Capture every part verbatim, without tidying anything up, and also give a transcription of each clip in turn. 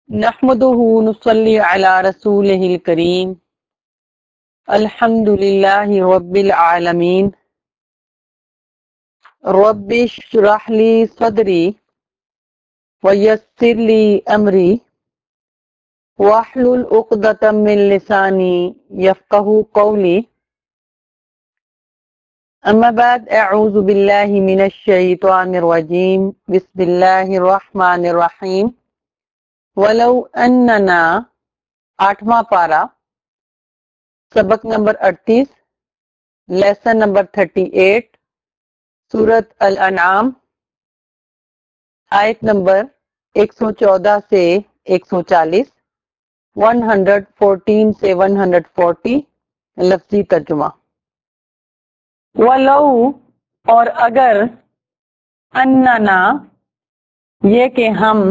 نحمده نصلي على رسوله الكريم الحمد لله رب العالمين رب اشرح لي صدري ويسر لي أمري واحلل عقدة من لساني يفقه قولي أما بعد أعوذ بالله من الشيطان الرجيم بسم الله الرحمن الرحيم ولو أننا آٹھواں پارہ سبق نمبر اڑتیس لیسن نمبر تھرٹی ایٹ سورت الانعام آیت نمبر ایک سو چودہ سے ایک سو چالیس ون ہنڈریڈ فورٹین سے ون ہنڈریڈ فورٹی لفظی ترجمہ ولو اور اگر اننا یہ کہ ہم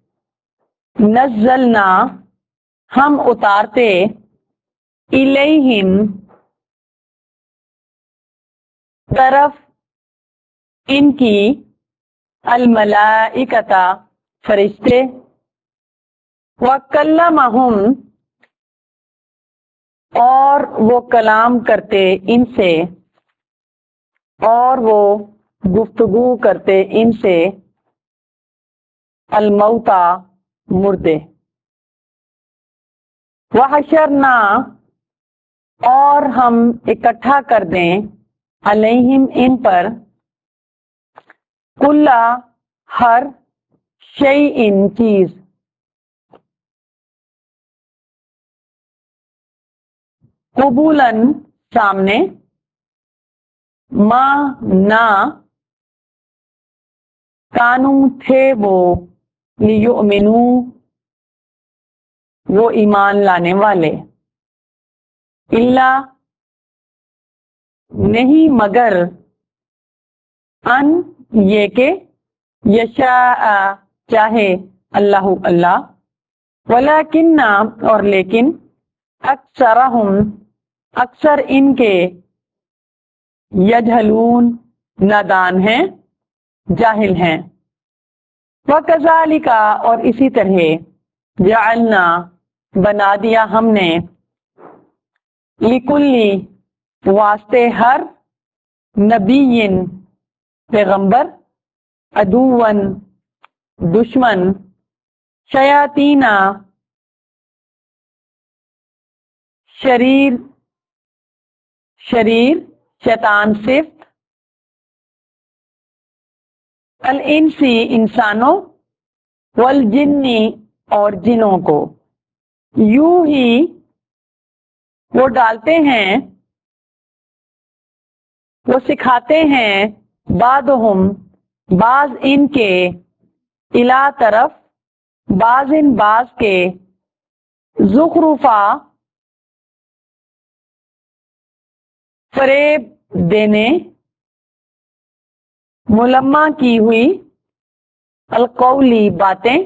نزلنا ہم اتارتے الیہم طرف ان کی الملائکۃ فرشتے وکلمہم اور وہ کلام کرتے ان سے اور وہ گفتگو کرتے ان سے الموتى مردے وحشرنا اور ہم اکٹھا کر دیں علیہم ان پر کل ہر شیء چیز قبولاً سامنے ما نہ کانو تھے وہ لیؤمنو وہ ایمان لانے والے اللہ نہیں مگر ان یہ کہ یشاء چاہے اللہ اللہ ولیکن اور لیکن اکثرہم اکثر ان کے یجہلون نادان ہیں جاہل ہیں وکذالک اور اسی طرح جعلنا بنا دیا ہم نے لکلی واسطے ہر نبی پیغمبر عدوً دشمن شیاطین شریر شریر شیطان صفت الانسی انسانوں والجنی اور جنوں کو یوں ہی وہ ڈالتے ہیں وہ سکھاتے ہیں بعضہم بعض ان کے الا طرف بعض ان بعض کے زخرفا فریب دینے ملمہ کی ہوئی القولی باتیں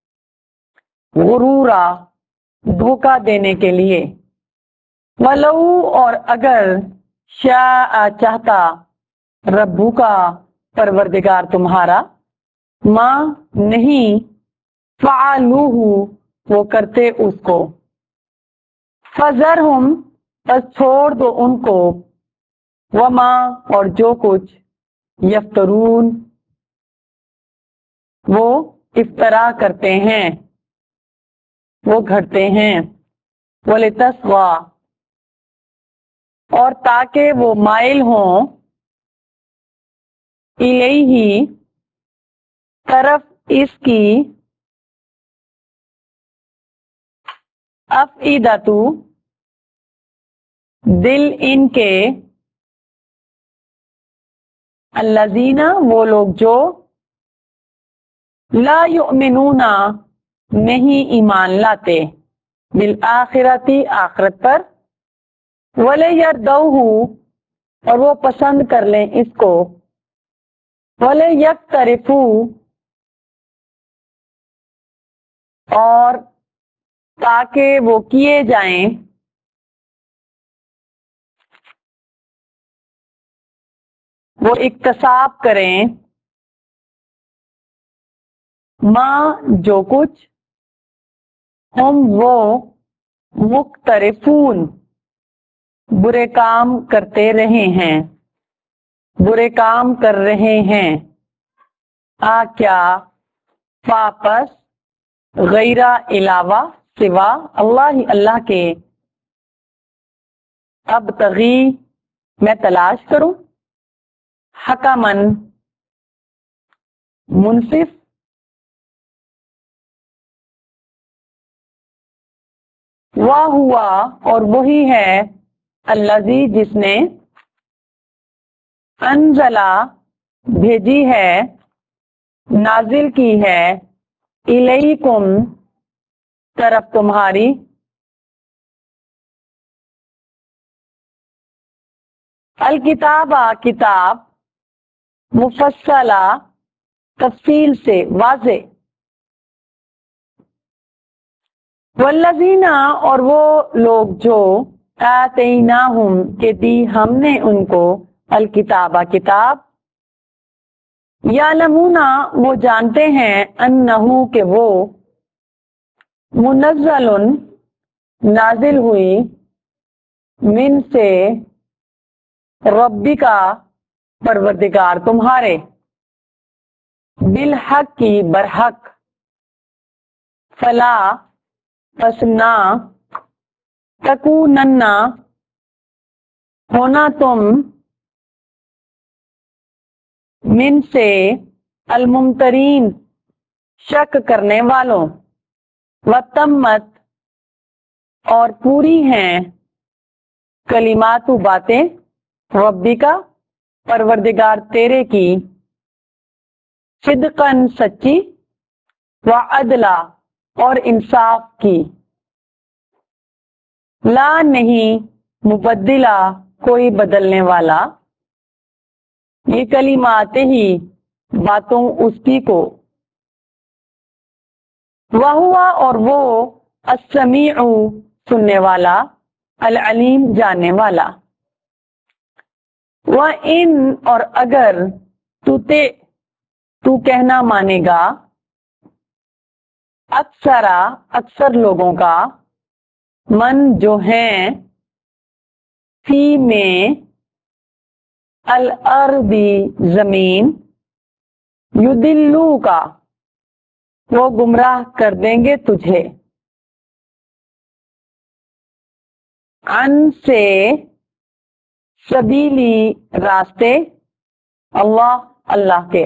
غرورا دھوکہ دینے کے لیے ولو اور اگر شاء چاہتا ربو کا پروردگار تمہارا ماں نہیں فعلوہ وہ کرتے اس کو فذرہم بس چھوڑ دو ان کو وما اور جو کچھ یفترون وہ افترا کرتے ہیں وہ گھڑتے ہیں وَلِتَصْغَى اور تاکہ وہ مائل ہوں الیہ طرف اس کی افئدۃ دل ان کے الذین وہ لوگ جو لا یؤمنون نہیں ایمان لاتے بالآخرۃ آخرت پر وَلِيَرْضَوْهُ اور وہ پسند کر لیں اس کو وَلِيَقْتَرِفُوا اور تاکہ وہ کیے جائیں وہ اکتساب کریں ماں جو کچھ ہم وہ مقترفون برے کام کرتے رہے ہیں برے کام کر رہے ہیں آ کیا واپس غیرہ علاوہ سوا اللہ اللہ کے اب تغی میں تلاش کروں حکمن منصف وہ ہوا اور وہی ہے الذی جس نے انزلہ بھیجی ہے نازل کی ہے الیکم طرف تمہاری الکتاب کتاب مفصلہ تفصیل سے واضح والذین اور وہ لوگ جو آتیناہم کہ دی ہم نے ان کو الکتاب کتاب یعلمون وہ جانتے ہیں انہو کہ وہ منزل نازل ہوئی من سے ربی کا پروردگار تمہارے بالحق کی برحق فلا پس نہ تکونن ہونا تم من سے الممترین شک کرنے والوں وتمت اور پوری ہیں کلمات باتیں ربی کا پروردگار تیرے کی صدقاً سچی وعدلا اور انصاف کی لا نہیں مبدلہ کوئی بدلنے والا یہ کلمات ہی باتوں اس کی کو وہوا اور وہ السمیع سننے والا العلیم جاننے والا وَإِن اور اگر تو تے تو کہنا مانے گا اکثرا اکثر لوگوں کا من جو ہیں فی میں الارضی زمین یدلو کا وہ گمراہ کر دیں گے تجھے ان سے سبیلی راستے اللہ اللہ کے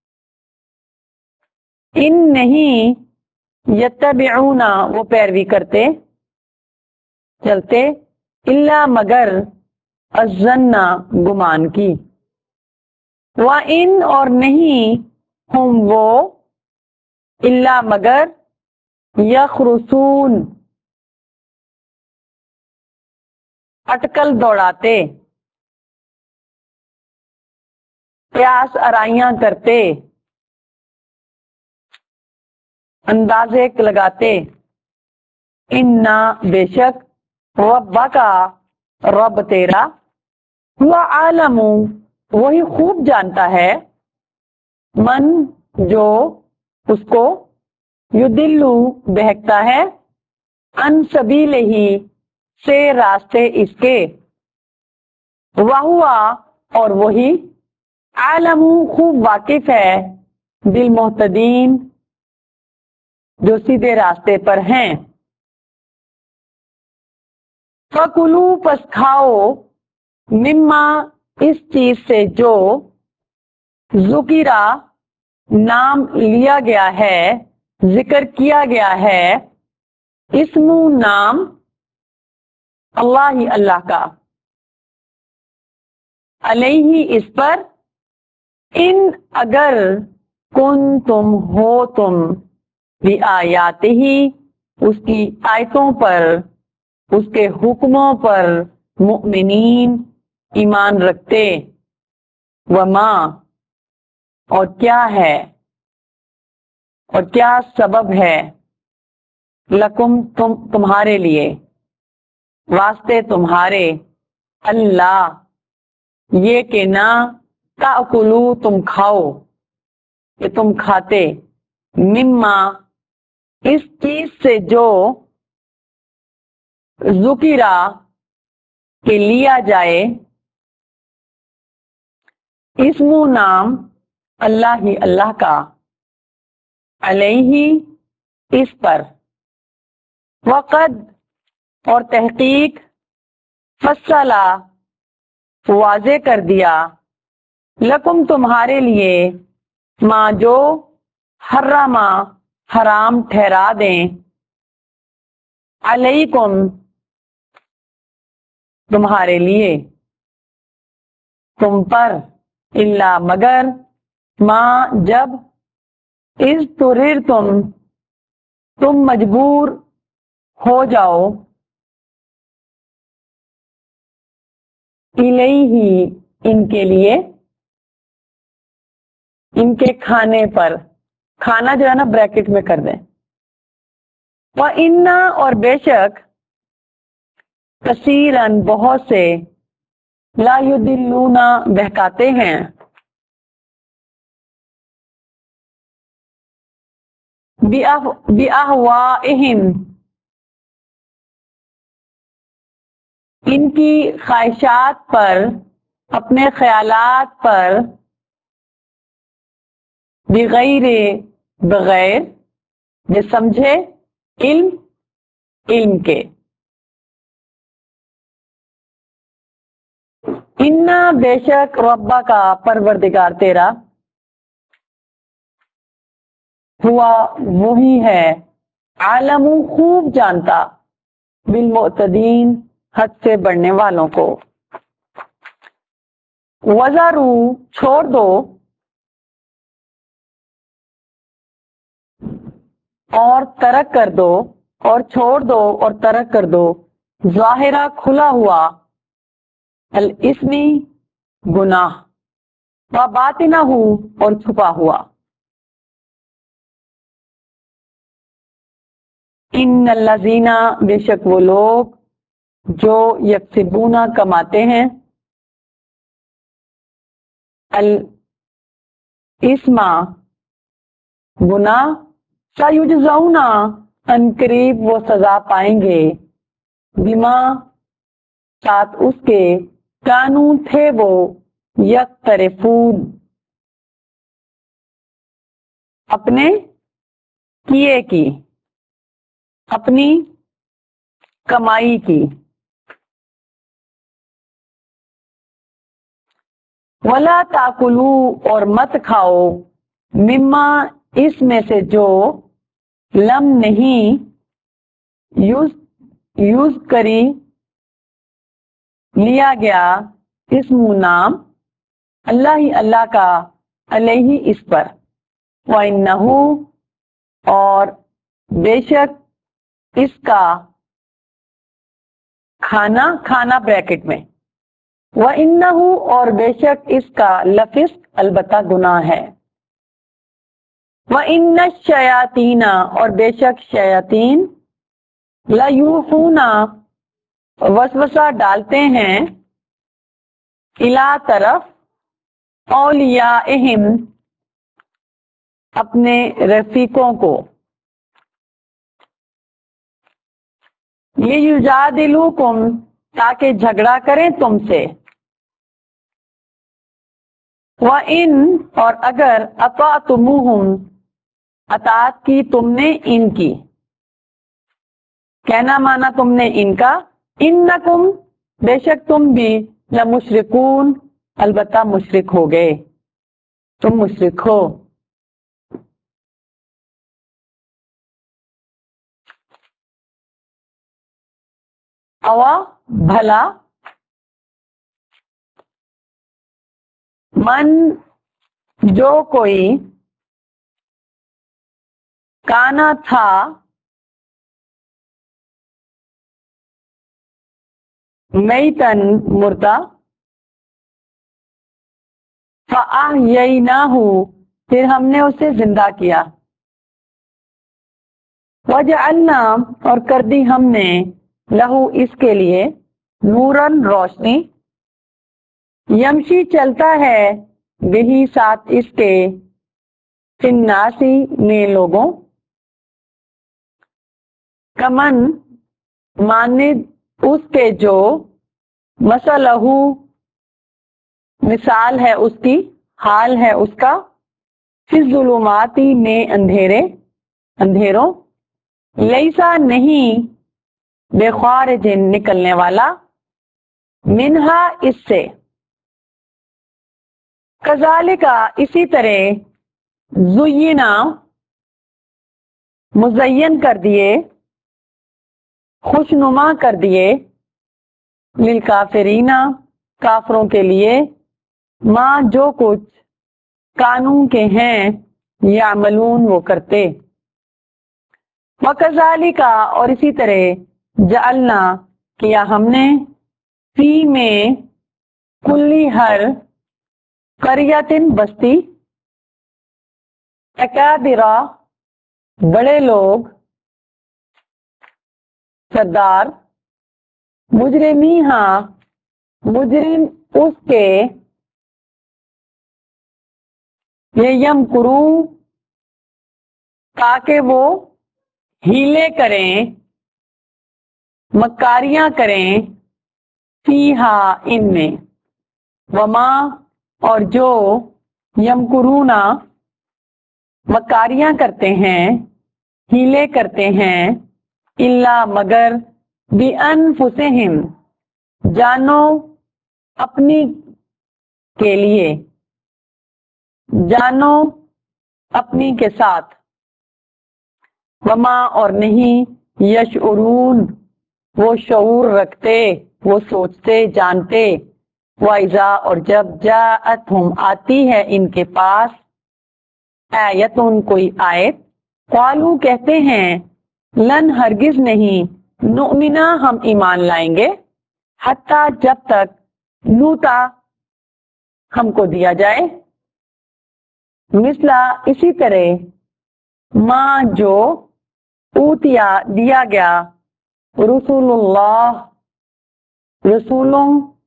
ان نہیں یتبعون وہ پیروی کرتے چلتے الا مگر الظن گمان کی وَإِن اور نہیں ہم وہ الا مگر یخرسون اٹکل دوڑاتے قیاس آرائیاں کرتے اندازے لگاتے انا بے شک ربا کا رب تیرا ہوا عالم وہی خوب جانتا ہے من جو اس کو یدلو بہکتا ہے ان سبیل ہی سے راستے اس کے وہوا اور وہی عالم خوب واقف ہے بالمہتدین جو سیدھے راستے پر ہیں فَكُلُوا پس کھاؤ مما اس چیز سے جو ذکرہ نام لیا گیا ہے ذکر کیا گیا ہے اسم نام اللہ ہی اللہ کا علیہ اس پر ان اگر کن تم ہو تم بھی آیات ہی اس کی آیتوں پر اس کے حکموں پر مؤمنین ایمان رکھتے وما اور کیا ہے اور کیا سبب ہے لکم تم تمہارے لیے واسطے تمہارے اللہ یہ کہ نہ تاکلو تم کھاؤ کہ تم کھاتے مما اس چیز سے جو ذکرہ کہ لیا جائے، اسم نام اللہ ہی اللہ کا، علیہ اس پر، وقد اور تحقیق، فصلا واضح کر دیا، لکم تمہارے لیے، ما جو حرما حرام ٹھہرا دیں، علیکم تمہارے لیے، تم پر، الا مگر، ما جب، از ترر تم تم مجبور ہو جاؤ، الیہ ان کے لیے، ان کے کھانے پر، کھانا جو ہے نا بریکٹ میں کر دیں، وَإِنَّا اور بے شک، کثیرن بہت سے، لا یضلون بہکاتے ہیں، بِأَهْوَائِهِمْ ان کی خواہشات پر، اپنے خیالات پر، بغیر بغیر جو سمجھے، علم علم کے، انا بے شک ربا کا پروردگار تیرا، ہوا وہی ہے، عالم خوب جانتا، بالمعتدین حد سے بڑھنے والوں کو، وزارو چھوڑ دو، اور ترک کر دو، اور چھوڑ دو اور ترک کر دو، ظاہرہ کھلا ہوا، الاسمی گناہ، و باطنہ اور چھپا ہوا، ان الذین بے شک وہ لوگ جو یکسبون کماتے ہیں، الاسم گناہ، سیجزون ان قریب وہ سزا پائیں گے، بما ساتھ اس کے، کانو تھے وہ، یقترفون اپنے کیے کی، اپنی کمائی کی، ولا تاکلوا اور مت کھاؤ، مما اس میں سے جو، لم نہیں، یوز یوز کری لیا گیا، اسم نام، اللہ ہی اللہ کا، علیہ اس پر، وَإِنَّهُ اور بے شک اس کا، کھانا کھانا بریکٹ میں، وَإِنَّهُ اور بے شک اس کا، لفسق البتہ گناہ ہے، وَإِنَّ الشَّيَاطِينَ اور بے شک شیاطین، لَيُوحُونَ وسوسہ ڈالتے ہیں، اِلیٰ طرف، اولیائہم اپنے رفیقوں کو، لیجادلوکم تاکہ جھگڑا کریں تم سے، وَإِن اور اگر اطعتموہم اطاعت کی تم نے ان کی، کہنا مانا تم نے ان کا، انکم بے شک تم بھی، لمشرکون البتہ مشرک ہو گئے، تم مشرک ہو، اوا بھلا، من جو کوئی، کانا تھا، میتن مردہ، فَأَحْیَیْنَاہُ پھر ہم نے اسے زندہ کیا، وَجَعَلْنَا اور کر دی ہم نے، لہو اس کے لیے، نوراً روشنی، یمشی چلتا ہے، بہی ساتھ اس کے، فی الناس میں لوگوں، کمن مانند اس کے جو مثلہو مثال ہے اس کی، حال ہے اس کا، فی الظلماتی میں اندھیرے اندھیروں، لیسا نہیں بے خارج نکلنے والا، منہا اس سے، کذالکا اسی طرح، زینا مزین کر دیے، خوشنما کر دیے، للکافرین کافروں کے لیے، ماں جو کچھ قانون کے ہیں یعملون وہ کرتے، وکذالکا اور اسی طرح، جعلنا کیا ہم نے، فی میں کلی ہر قریۃ بستی، اکابرہ بڑے لوگ، سردار، مجرمی ہاں مجرم اس کے، یہ یم کروں تاکہ وہ ہیلے کریں، مکاریاں کریں، فیہا ان میں، وما اور جو یمکرونا مکاریاں کرتے ہیں، ہیلے کرتے ہیں، الا مگر بانفسہم جانو اپنی کے لیے، جانو اپنی کے ساتھ، وما اور نہیں یشعرون وہ شعور رکھتے، وہ سوچتے جانتے، وَإِذَا اور جب جاءتہم آتی ہے ان کے پاس، آیتن کوئی آیت، قالو کہتے ہیں، لن ہرگز نہیں، نؤمنا ہم ایمان لائیں گے، حتی جب تک، نوتا ہم کو دیا جائے، مثلا اسی طرح، ماں جو اوتیا دیا گیا، رسول اللہ رسولوں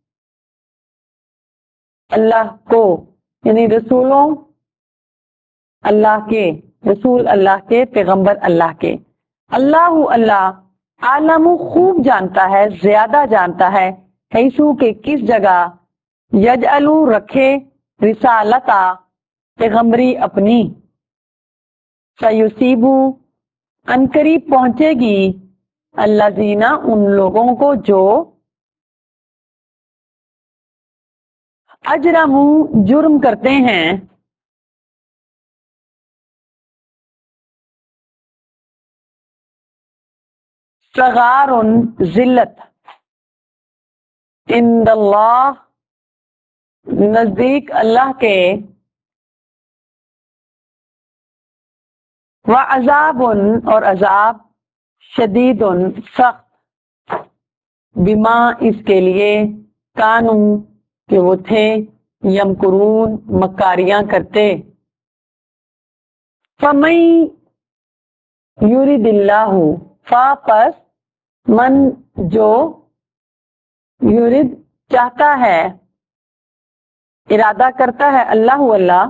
اللہ کو، یعنی رسولوں اللہ کے، رسول اللہ کے، پیغمبر اللہ کے، اللہ اللہ عالم خوب جانتا ہے، زیادہ جانتا ہے، حیثو کہ کس جگہ، یجعلو رکھے، رسالتا پیغمبری اپنی، سیصیبو انقریب پہنچے گی، الذین ان لوگوں کو جو، اجرموا جرم کرتے ہیں، صغار ذلت، عند اللہ نزدیک اللہ کے، وعذاب اور عذاب، شدید سخت، بما اس کے لیے، کانو کہ وہ تھے، یمکرون مکاریاں کرتے، فمن یرید اللہ فا پس، من جو یرید چاہتا ہے، ارادہ کرتا ہے، اللہ اللہ،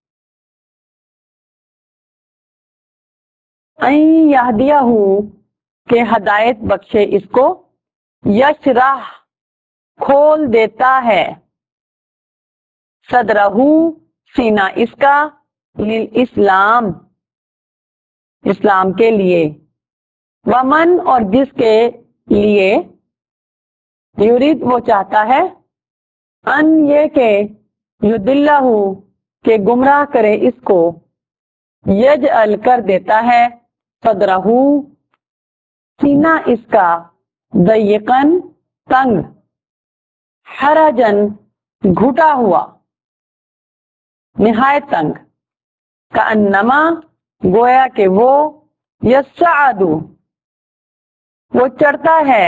ان یہدیہ کہ ہدایت بخشے اس کو، یشرح کھول دیتا ہے، صدرہ سینہ اس کا، للاسلام اسلام کے لیے، ومن اور جس کے لیے، یرید وہ چاہتا ہے، ان یہ کہ، یضلہ کہ گمراہ کرے اس کو، یجعل کر دیتا ہے، صدرہ سینہ اس کا، ضیقاً تنگ، حرجاً گھٹا ہوا، نہایت تنگ، کانما گویا کہ وہ، یصعد وہ چڑھتا ہے،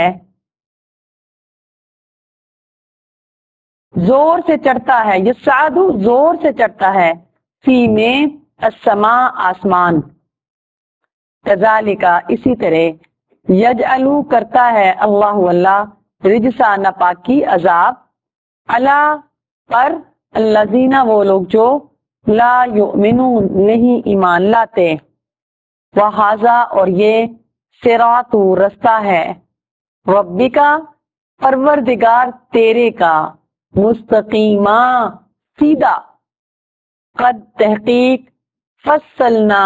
زور سے چڑھتا ہے، یصعد زور سے چڑھتا ہے، فی میں، السماء آسمان، کذالک اسی طرح، یجعلو کرتا ہے، اللہ اللہ، رجسا ناپاکی عذاب، علی پر، الذین وہ لوگ جو، لا یؤمنون نہیں ایمان لاتے، وہذا اور یہ، صراط رستہ ہے، ربی کا پروردگار تیرے کا، مستقیما سیدھا، قد تحقیق فصلنا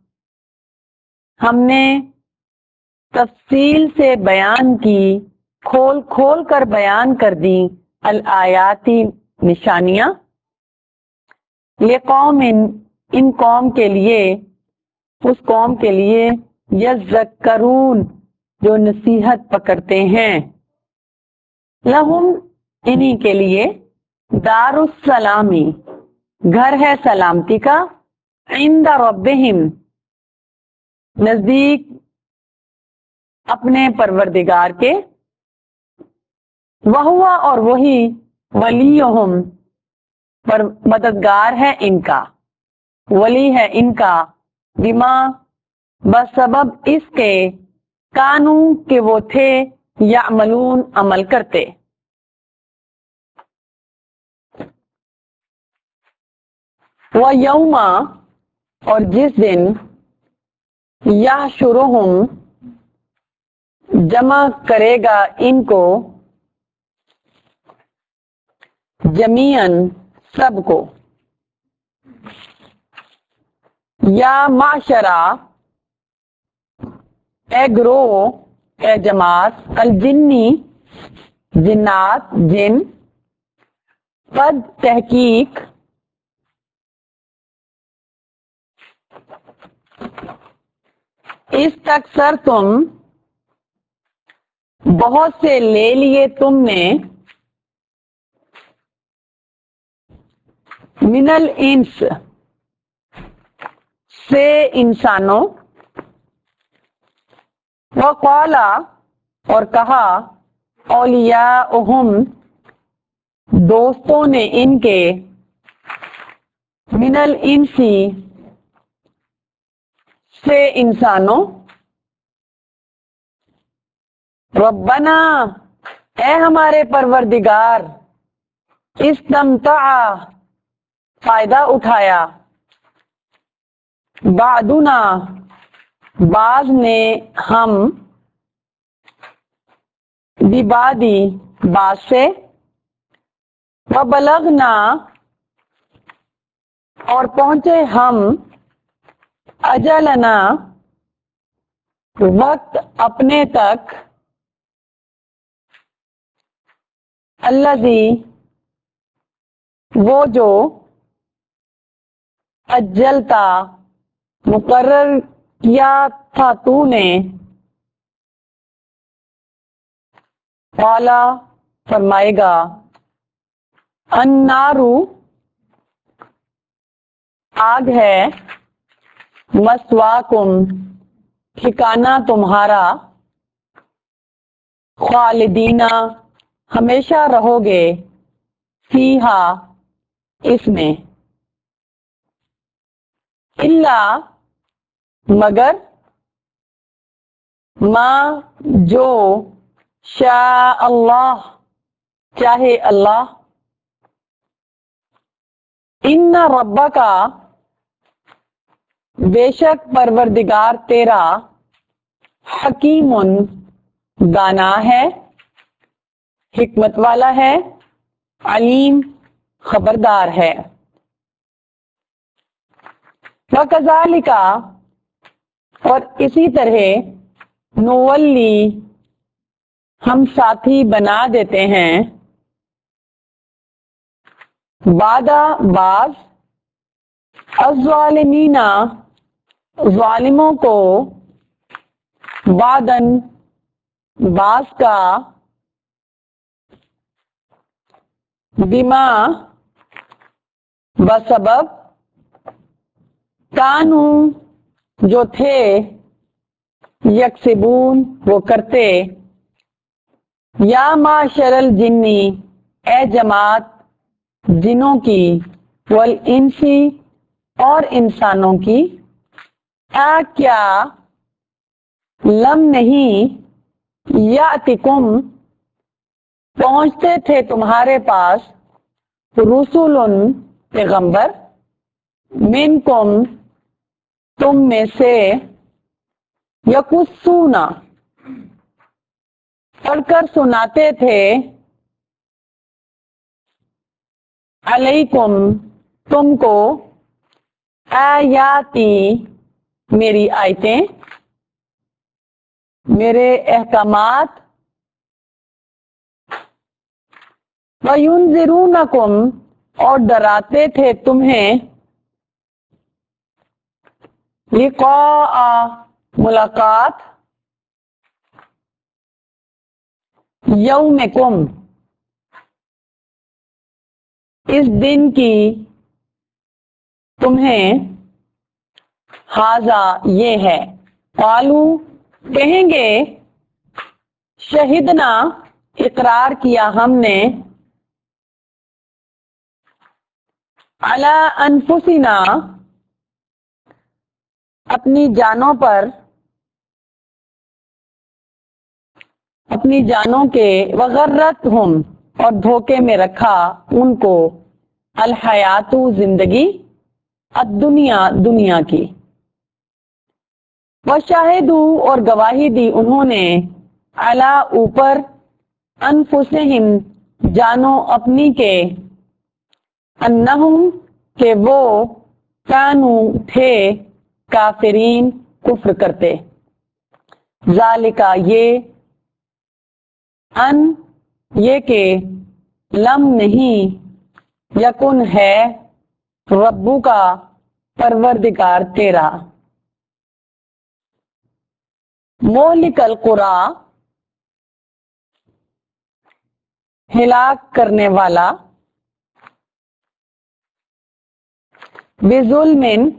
ہم نے تفصیل سے بیان کی، کھول کھول کر بیان کر دی، الآیاتی نشانیاں، لقوم ان قوم کے لیے، اس قوم کے لیے، یذکرون جو نصیحت پکڑتے ہیں، لہم انہی کے لیے، دار السلامی گھر ہے سلامتی کا، عند ربہم نزدیک اپنے پروردگار کے، وہوا اور وہی، ولیہم پر مددگار ہے ان کا، ولی ہے ان کا، بما بسبب اس کے، کانو کہ وہ تھے، یعملون عمل کرتے۔ وَيَوْمَ اور جس دن، یحشرہم جمع کرے گا ان کو، جمیعاً سب کو، یا معشرہ اے گروہ، اے جماعت، الجنی جنات جن، قد تحقیق اس تک سر تم بہت سے لے لیے تم نے، من الانس سے انسانوں، وقال اور کہا، اولیاؤہم دوستوں نے ان کے، من الانسی سے انسانوں، ربنا اے ہمارے پروردگار، استمتع فائدہ اٹھایا، بعدنا بعض نے ہم، ببعضی بعض سے، وبلغنا اور پہنچے ہم، اجلنا وقت اپنے تک، الذی وہ جو، اجلتا مقرر کیا تھا تو نے، قالا فرمائے گا، النار آگ ہے، مثواکم ٹھکانہ تمہارا، خالدین ہمیشہ رہو گے، فیہا اس میں، الا مگر، ما جو، شاء اللہ چاہے اللہ، ان ربک بے شک پروردگار تیرا، حکیم دانا ہے، حکمت والا ہے، علیم خبردار ہے۔ وَكَذَلِكَ اور اسی طرح، نولی ہم ساتھی بنا دیتے ہیں، بعد بعض، الظالمین ظالموں کو، بعداً بعض کا، بما بسبب، کانو جو تھے، یکسبون وہ کرتے، یا معشر الجنی اے جماعت جنوں کی، والانسی اور انسانوں کی، آ کیا، لم نہیں، یاتکم پہنچتے تھے تمہارے پاس، رسول پیغمبر، منکم تم میں سے، یقصونا پڑھ کر سناتے تھے، علیکم تم کو، آیاتی میری آیتیں، میرے احکامات، وَيُنذِرُونَكُمْ اور ڈراتے تھے تمہیں، لقاء ملاقات، یومکم اس دن کی، تمہیں، ھذا یہ ہے، قالو کہیں گے، شہدنا اقرار کیا ہم نے، علی انفسنا اپنی جانوں پر، اپنی جانوں کے، وغرتہم اور دھوکے میں رکھا ان کو، الحیات زندگی، الدنیا دنیا کی، وشاہدوا اور گواہی دی انہوں نے، علی اوپر، انفسہم جانوں اپنی کے، انہم کہ وہ، کانوا تھے، کافرین کفر کرتے، ذالک یہ، ان یہ کہ، لم نہیں، یکن ہے، ربو کا پروردگار تیرا، مہلک القری ہلاک کرنے والا، بظلم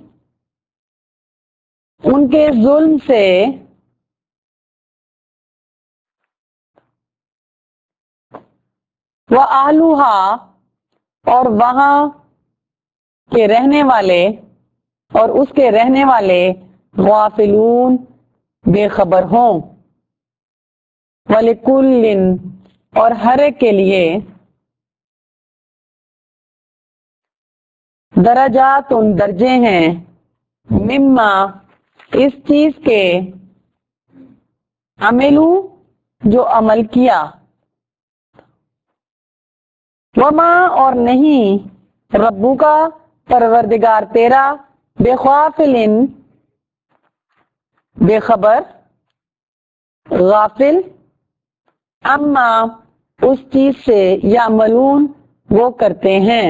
ان کے ظلم سے، وَأَهْلُهَا اور وہاں کے رہنے والے، اور اس کے رہنے والے، غافلون بے خبر ہوں، وَلِكُلٍّ اور ہر ایک کے لیے، درجات درجے ہیں، مما اس چیز کے، عملو جو عمل کیا، وما اور نہیں، ربو کا پروردگار تیرا، بے غافل بے خبر، غافل، اما اس چیز سے، یعملون وہ کرتے ہیں،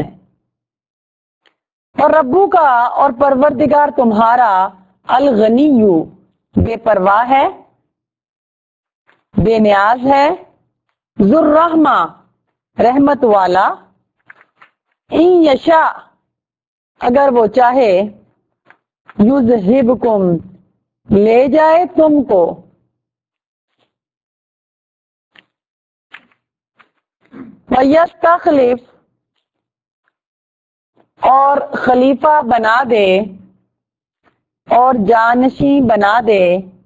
اور ربو کا اور پروردگار تمہارا، الغنی بے پرواہ ہے، بے نیاز ہے، ذو الرحمہ رحمت والا، ان یشاء اگر وہ چاہے، یذہبکم لے جائے تم کو، ویستخلف اور خلیفہ بنا دے، اور جانشیں بنا دے،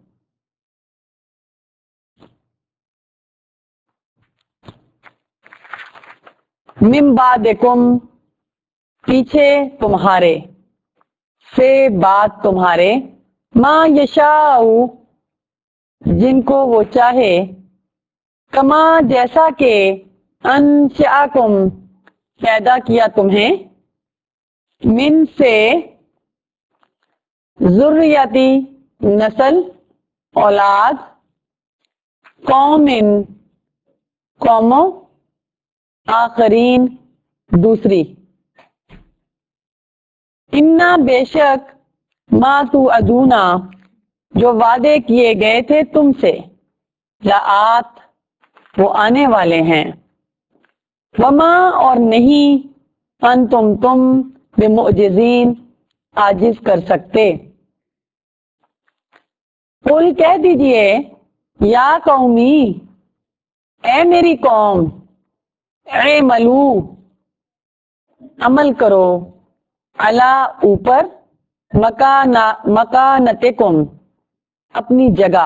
من بعدکم پیچھے تمہارے، سے بعد تمہارے، ما یشاء جن کو وہ چاہے، کما جیسا کہ، انشأکم پیدا کیا تمہیں، من سے، ذریتی نسل، اولاد، قوم قوموں، آخرین دوسری، انا بے شک، ما توعدون جو وعدے کیے گئے تھے تم سے، لآت وہ آنے والے ہیں، وما اور نہیں، انتم تم، بمعجزین عاجز کر سکتے، قل کہہ دیجئے، یا قومی اے میری قوم، اعملوا عمل کرو، علی اوپر، مکانا مکانتکم اپنی جگہ،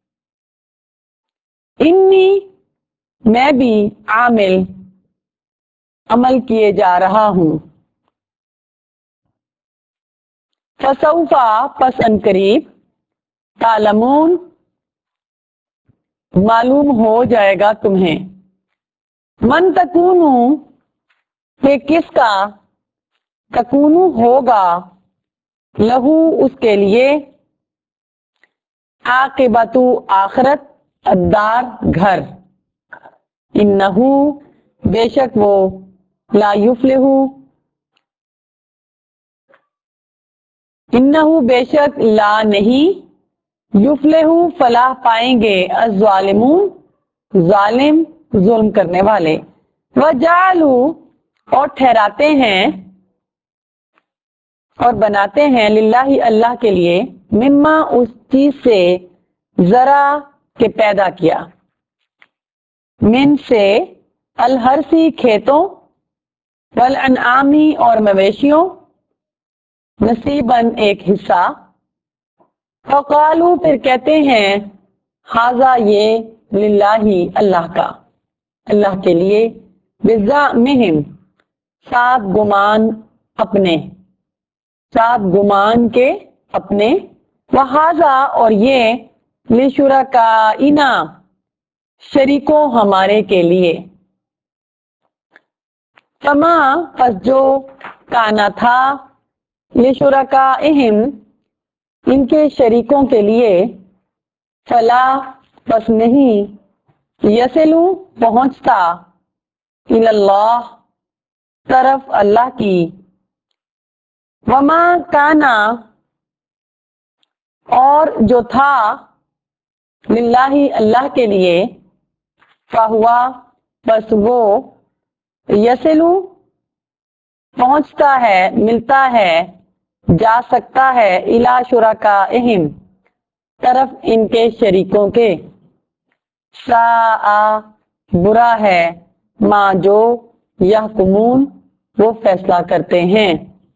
انی میں بھی، عامل عمل کیے جا رہا ہوں، فسوف پس ان قریب، تعلمون معلوم ہو جائے گا تمہیں، من تکونو کہ کس کا، تکونو ہوگا، لہو اس کے لیے، عاقبتو آخرت، الدار گھر، انہو بے شک وہ، لا یفلح انہو بے شک لا نہیں، یفلح فلاح پائیں گے، الظالمون ظالم ظلم کرنے والے، وجعلوا اور ٹھہراتے ہیں اور بناتے ہیں، للہ اللہ کے لیے، مما اس چیز سے، ذرا کے پیدا کیا، من سے، الحرسی کھیتوں، والانعامی اور مویشیوں، نصیباً ایک حصہ، فقالو پھر کہتے ہیں، ھذا یہ، للہ اللہ کا، اللہ کے لیے، بزعمہم ساتھ گمان اپنے، ساتھ گمان کے اپنے، وھذا اور یہ، لشرکائنا شریکوں ہمارے کے لیے، فما پس جو کانا تھا، لشرکائہم ان کے شریکوں کے لیے، فلا پس نہیں، یصلو پہنچتا، الی اللہ طرف اللہ کی، وما کانا اور جو تھا، للہ اللہ کے لیے، فہوا بس وہ، یصلو پہنچتا ہے، ملتا ہے، جا سکتا ہے، الی شرکائہم طرف ان کے شریکوں کے، ساء برا ہے، ما جو، یحکمون وہ فیصلہ کرتے ہیں،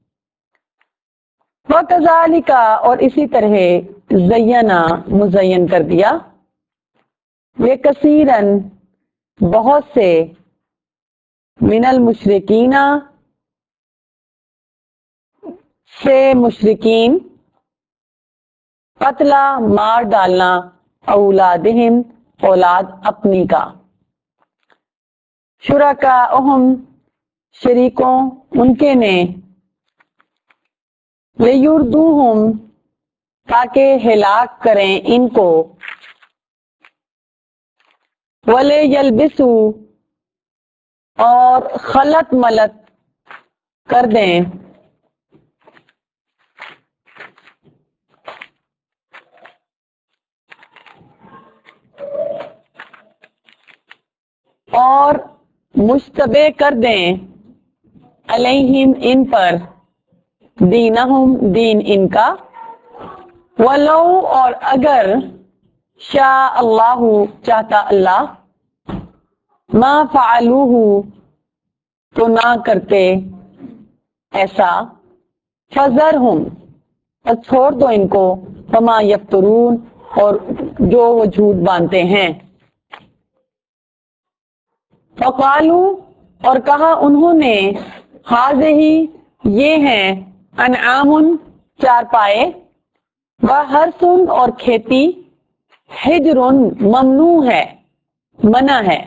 وَكَذَلِكَ اور اسی طرح، زینا مزین کر دیا، لِكَثِيرٍ بہت سے، من المشرکین سے مشرکین، قتل مار ڈالنا، اولادہم اولاد اپنی کا، شرکاءہم شریکوں ان کے نے، لیردوہم تاکہ ہلاک کریں ان کو، وَلِيَلْبِسُوا اور خلط ملط کر دیں، اور مشتبہ کر دیں، علیہم ان پر، دینہم دین ان کا، ولو اور اگر، شاء اللہ چاہتا اللہ، ما فعلوہ تو نہ کرتے ایسا، فذرہم اور چھوڑ دو ان کو، وما یفترون اور جو وہ جھوٹ باندھتے ہیں، فقالو اور کہا انہوں نے، ھذہ یہ ہیں، انعام چار پائے، وحرث اور کھیتی، حجر ممنوع ہے، منع ہے،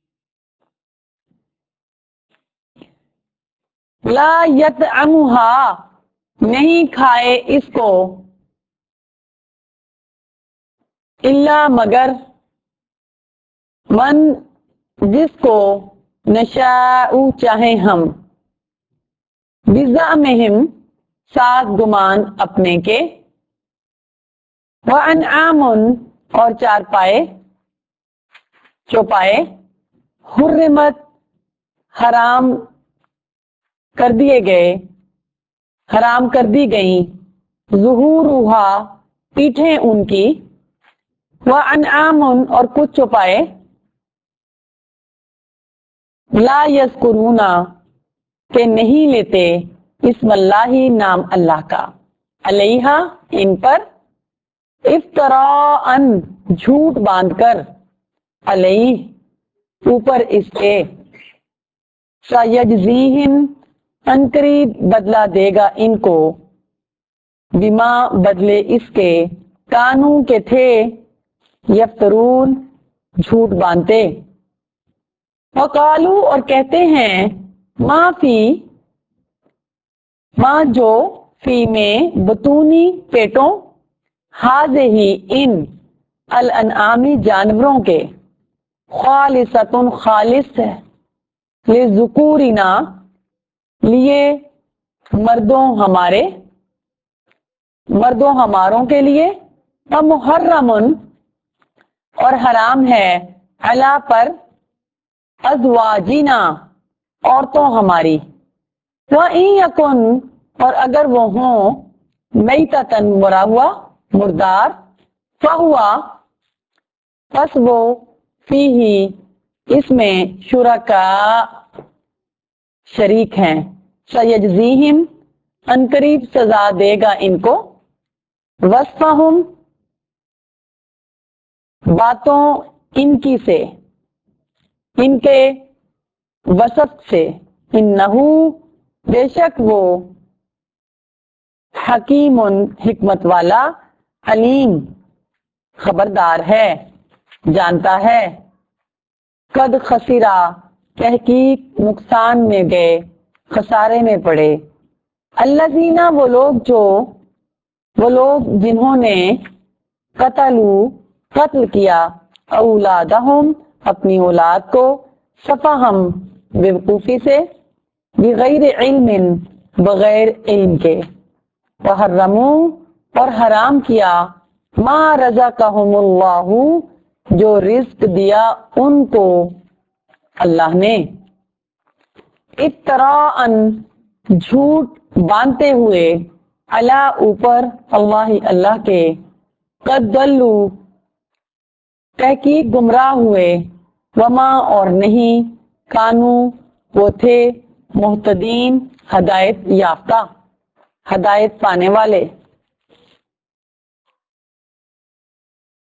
لا یطعمھا نہیں کھائے اس کو، الا مگر، من جس کو، نشاء چاہیں ہم، بزعمہم ساتھ گمان اپنے کے، وانعام اور چار پائے، چوپائے، حرمت حرام کر دیے گئے، حرام کر دی گئیں، ظہورھا پیٹھیں ان کی، وانعام اور کچھ چوپائے، لا یذکرون کہ نہیں لیتے، اسم اللہ نام اللہ کا، علیہا ان پر، افتراء جھوٹ باندھ کر، علیہ اوپر اس کے، سیجزیہم عنقریب بدلہ دے گا ان کو، بما بدلے اس کے، کانو کے تھے یفترون جھوٹ باندھتے وقالو اور کہتے ہیں ما فی ما جو فی میں بطونی پیٹوں ہاذہی ان الانعامی جانوروں کے خالصۃ خالص ہے لذکورنا لیے مردوں ہمارے مردوں ہماروں کے لیے ومحرم اور حرام ہے علا پر ازواجنا عورتوں ہماری وَإِن یکن اور اگر وہ ہوں میتتن مرا ہوا مردار فہوا پس وہ فیہی اس میں شرکا شریک ہیں سیجزیہم عنقریب سزا دے گا ان کو وصفہم باتوں ان کی سے ان کے وصف سے انہو بے شک وہ حکیم حکمت والا علیم خبردار ہے جانتا ہے قد خسرا تحقیق نقصان میں گئے خسارے میں پڑے الذین وہ لوگ جو وہ لوگ جنہوں نے قتلو قتل کیا اولادہم اپنی اولاد کو سفہم بیوقوفی سے بغیر علم بغیر علم کے وحرمو اور حرام کیا ما رزقہم اللہ جو رزق دیا ان کو اللہ نے افتراءً جھوٹ باندھتے ہوئے علی اوپر اللہ اللہ کے قد ضلوا تحقیق گمراہ ہوئے وما اور نہیں کانو وہ تھے محتدین ہدایت یافتہ ہدایت پانے والے